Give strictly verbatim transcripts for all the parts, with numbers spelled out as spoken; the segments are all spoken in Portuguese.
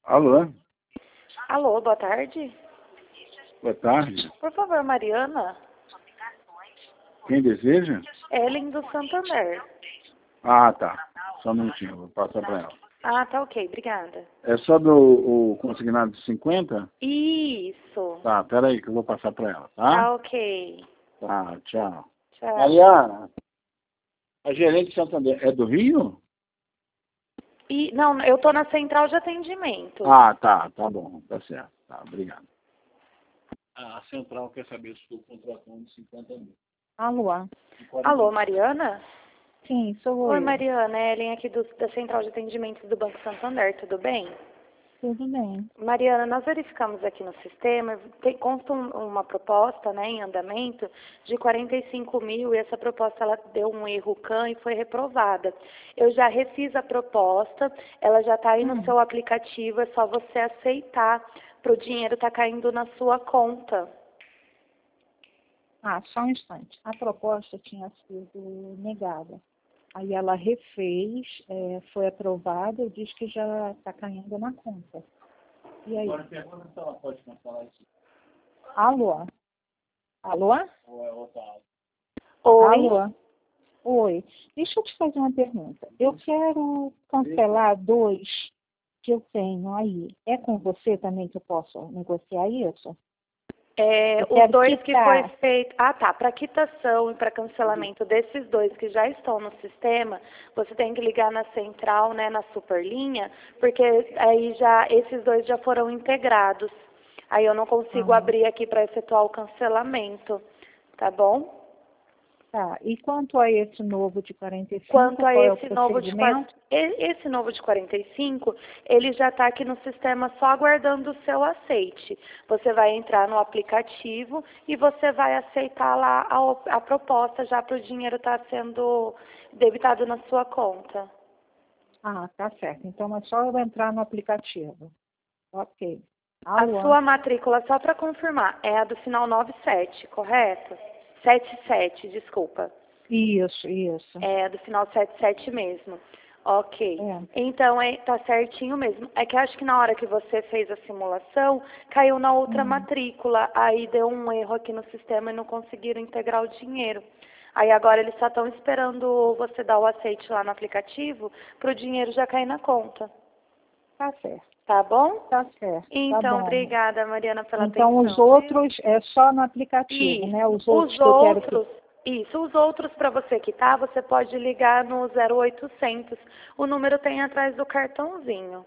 Alô? Alô, boa tarde. Boa tarde. Por favor, Mariana. Quem deseja? Ellen do Santander. Ah, tá. Só um minutinho, vou passar para ela. Ah, tá ok, obrigada. É só do o consignado de cinquenta? Isso. Tá, peraí que eu vou passar para ela, tá? Tá ok. Tá, tchau. Tchau. Mariana, a gerente de Santander é do Rio? E, não, eu tô na central de atendimento. Ah, tá, tá bom, tá certo. Tá, obrigado. A central quer saber se estou contratando cinquenta mil. Alô? Alô, Mariana? Sim, sou Oi, eu. Mariana, é Ellen aqui do, da central de atendimento do Banco Santander, tudo bem? Tudo bem. Mariana, nós verificamos aqui no sistema, tem, consta um, uma proposta, né, em andamento de quarenta e cinco mil e essa proposta ela deu um erro C A N e foi reprovada. Eu já refiz a proposta, ela já está aí no Hum. seu aplicativo, é só você aceitar para o dinheiro estar caindo na sua conta. Ah, só um instante. A proposta tinha sido negada. Aí ela refez, é, foi aprovada e diz que já está caindo na conta. E aí? Agora pergunta se ela pode cancelar isso. Alô? Alô? Ou é outra área? Oi? Alô? Oi. Deixa eu te fazer uma pergunta. Eu quero cancelar dois que eu tenho aí. É com você também que eu posso negociar isso? É, Eu os quero dois que quitar. foi feito. Ah, tá. Para quitação e para cancelamento desses dois que já estão no sistema, você tem que ligar na central, né, na superlinha, porque aí já esses dois já foram integrados. Aí eu não consigo Ah, abrir aqui para efetuar o cancelamento, tá bom? tá. E quanto a esse novo de quarenta e cinco, Quanto a qual é o esse novo de qua- procedimento? e- esse novo de quarenta e cinco, ele já está aqui no sistema só aguardando o seu aceite. Você vai entrar no aplicativo e você vai aceitar lá a, op- a proposta já para o dinheiro estar sendo debitado na sua conta. Ah, tá certo. Então é só eu entrar no aplicativo. Ok. A Alô? sua matrícula, só para confirmar, é a do final noventa e sete, correto? setenta e sete, desculpa. Isso, isso. É, do final setenta e sete mesmo. Ok. É. Então, é, tá certinho mesmo. É que acho que na hora que você fez a simulação, caiu na outra Hum. matrícula. Aí deu um erro aqui no sistema e não conseguiram integrar o dinheiro. Aí agora eles só estão esperando você dar o aceite lá no aplicativo para o dinheiro já cair na conta. Tá certo. Tá bom? Tá certo. Então, Tá bom. obrigada, Mariana, pela Então os atenção. outros é só no aplicativo, Isso. né? Os outros Os que eu quero que... outros, isso, os outros para você quitar, você pode ligar no zero oitocentos. O número tem atrás do cartãozinho.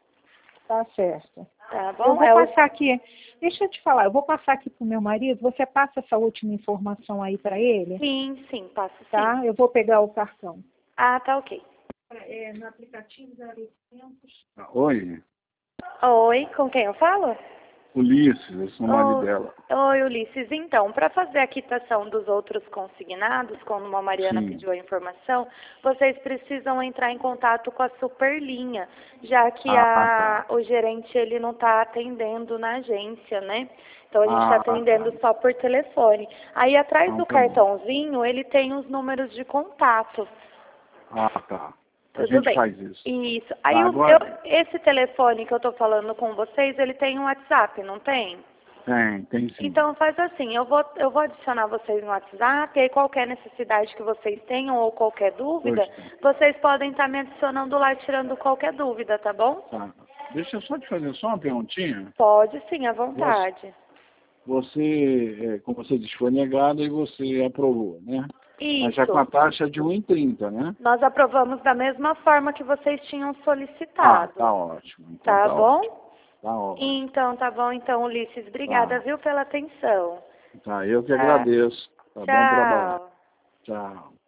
Tá certo. Tá Eu bom? vou É o... passar aqui, deixa eu te falar, eu vou passar aqui pro meu marido, você passa essa última informação aí para ele, Sim, sim, passo sim. tá? Eu vou pegar o cartão. Ah, tá ok. É, no aplicativo zero oitocentos. Ah, oi, Oi, com quem eu falo? Ulisses, eu sou o marido Oi, dela. oi, Ulisses. Então, para fazer a quitação dos outros consignados, como a Mariana Sim. pediu a informação, vocês precisam entrar em contato com a Superlinha, já que Ah, a, tá. o gerente ele não está atendendo na agência, né? Então a gente está Ah, atendendo tá. só por telefone. Aí atrás Então do tá bom. cartãozinho ele tem os números de contato. Ah, tá. A Tudo gente bem. faz isso. Isso. Tá, Aí o, eu, agora esse telefone que eu estou falando com vocês, ele tem um WhatsApp, não tem? tem, tem sim. Então faz assim, eu vou, eu vou adicionar vocês no WhatsApp, e aí qualquer necessidade que vocês tenham ou qualquer dúvida, Pois vocês podem estar me adicionando lá, tirando qualquer dúvida, tá bom? tá. Deixa eu só te fazer só uma perguntinha. Pode sim, à Você, vontade. você é, como você disse, foi negado e você aprovou, né? Mas já com a Isso. taxa de um e trinta, né? Nós aprovamos da mesma forma que vocês tinham Ah, solicitado. tá ótimo. Então Tá tá bom? ótimo. Tá ótimo. Então, tá bom, então, Ulisses. Obrigada, Tá. viu, pela atenção. Tá, eu que Tá. agradeço. Tá bom trabalho. Tchau. Tchau.